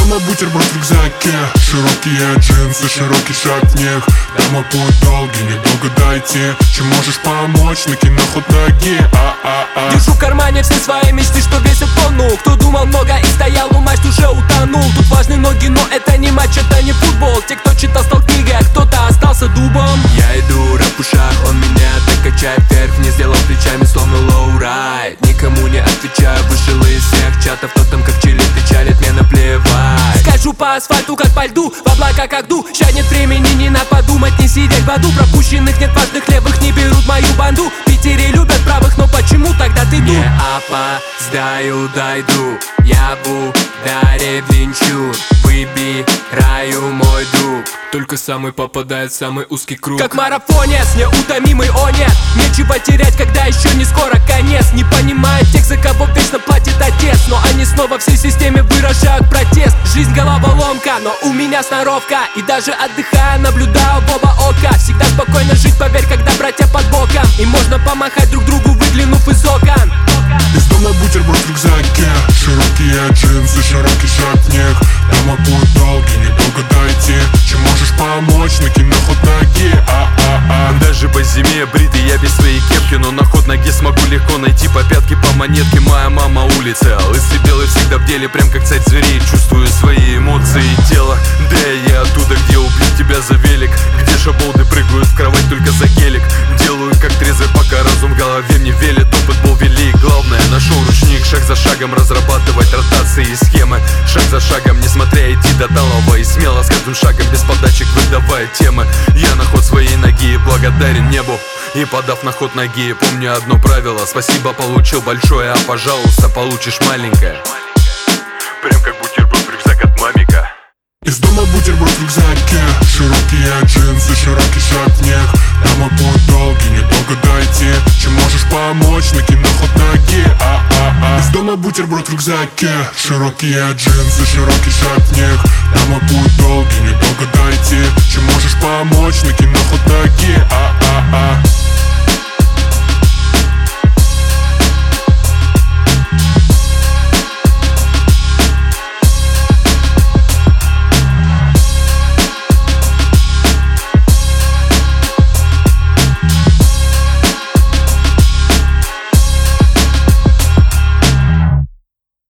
дома бутерброд в рюкзаке, широкие джинсы, широкий шаг в них. Домой путь долгий, недолго дойти. Чем можешь помочь, накинь на ход ноги. Держу в кармане все свои мечты, что весят тонну. Кто думал много и стоял у масть, уже утонул. Тут важны ноги, но это не матч, это не футбол. Те, кто читал, стал книгой, а кто-то остался дубом. Я иду, рэп в ушах, он меня так качает вверх-вниз, сделал плечами словно лоурайд. Никому не отвечаю, вышел из всех чатов. Кто там как чилит и чалит, мне наплевать. Скажу по асфальту, как по льду, в облака как ду. Ща нет времени, не надо подумать, не сидеть в аду. Пропущенных нет важных, левых не берут мою банду. В Питере любят правых, но почему тогда ты ду? Не опоздаю, дойду, я в ударе винчу. Выбираю мой друг, только самый попадает в самый узкий круг. Как марафонец, неутомимый, о нет. Нечего терять, когда еще не скоро конец. Не понимают тех, за кого вечно платит отец, но они снова всей системе выражают протест. Жизнь головоломка, но у меня сноровка. И даже отдыхая, наблюдаю в оба ока. Всегда спокойно жить, поверь, когда братья под боком. И можно помахать друг другу, выглянув из окон. Из дома бутерброд в рюкзаке, широкие джинсы, широкий шаг в них. Домой путь долгий, недолго дойти. Чем можешь помочь, накинь на ход ноги. Даже по зиме бритый, я без своей кепки, но на ход ноги смогу легко найти по пятке, по монетке. Моя мама улица, лысый белый всегда в деле, прям как царь зверей. Чувствую свои эмоции и тело. Да, я оттуда, где убьют тебя за велик, где шаболды прыгают в кровать только за гелик. Делаю как трезвый, пока разум в голове мне велит. Опыт был велик, главное, нашел ручник. Шаг за шагом разрабатывать ротации и схемы. Шаг за шагом, несмотря идти до талого. И смело с каждым шагом без подачек выдавая темы. Я на ход своей ноги благодарен небу. И подав на ход ноги, помню одно правило: спасибо получил большое, а пожалуйста получишь маленькое. Прям как бутерброд в рюкзак от мамика. Из дома бутерброд в рюкзаке, широкие джинсы, широкий шаг в них. Домой путь долгий, недолго дойти. Чем можешь помочь, накинь на ход ноги. Из дома бутерброд в рюкзаке, широкие джинсы, широкий шаг в них. Домой путь долгий, недолго дойти. Чем можешь помочь, накинь на ход ноги.